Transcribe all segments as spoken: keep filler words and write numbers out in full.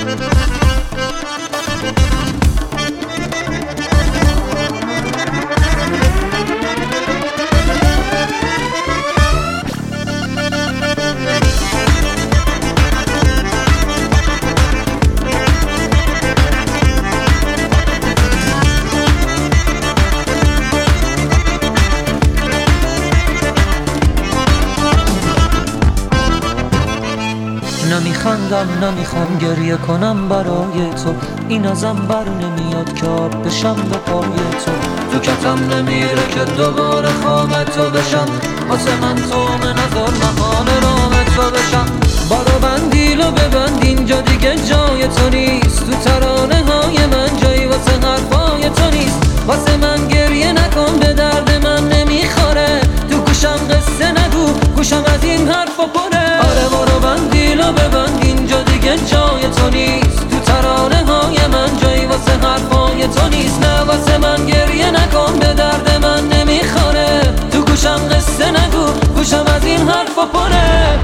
نمیخندم نمیخوام گریه کنم برای تو، این ازم بر نمیاد که آب بشم به پای تو. تو کتم نمیره که دوباره خواب تو بشم، واسه من تو نظر مهان رام تو بشم. بارو بندیلو ببند اینجا دیگه جای تو نیست، تو ترانه های من جایی واسه حرفای تو نیست. واسه من گریه نکن به درد من نمیخوره، تو گوشم قصه نگو گوشم از این حرفا پره. آره بارو بندیلو ببند اینجا دیگه جای تو نیست، تو ترانه های من جایی واسه حرفای تو نیست. نه واسه من گریه نکن به درد من نمیخوره، تو گوشم قصه نگو گوشم از این حرفا پره.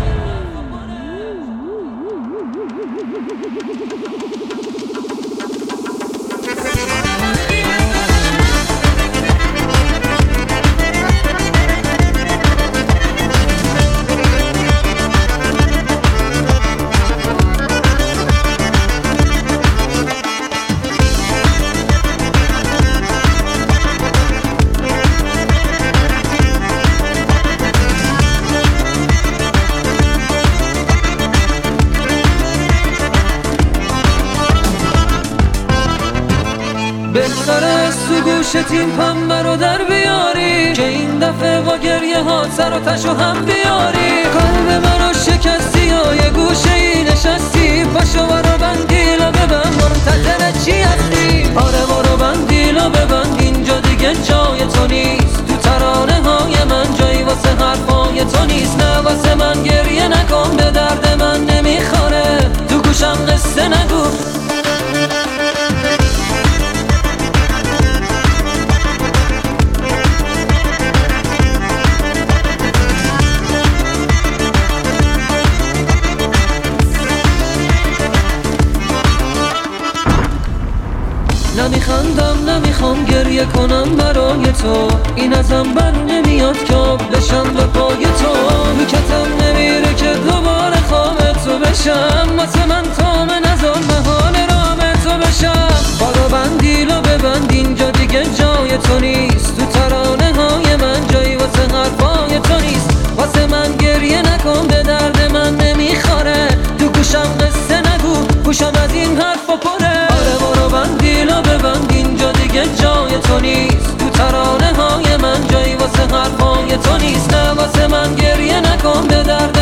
بهتره تو گوشت این پنبه رو در بیاری، که این دفعه با گریه ها سر و تشو هم بیاری. قلب منو شکستی یا یه گوشه ای نشستی، پاشو برو بندیلو ببند منتظر چی هستی. آره برو بندیلو ببند اینجا دیگه جای تو نیست، تو ترانه های من جایی واسه حرفای تو نیست. نه واسه من گریه نکن به درد من نمیخوره، تو گوشم قصه نگو. نمیخندم نمیخوام گریه کنم برای تو، این ازم بر نمیاد که آب بشم به پای تو. تو کتم نمیره که دوباره خواب تو بشم، واسه من تام نزار مهان رام تو بشم. بارو بندیلو ببند اینجا دیگه جای تو نیست، تو ترانه های من جایی واسه حرفای تو نیست. واسه من گریه نکن به درد من نمیخوره، تو گوشم قصه نگو گوشم از این حرفا پره. آره برو بندیلو ببند اینجا دیگه جای تو نیست، تو ترانه های من جایی واسه حرفای تو نیست. نه واسه من گریه نکن به درد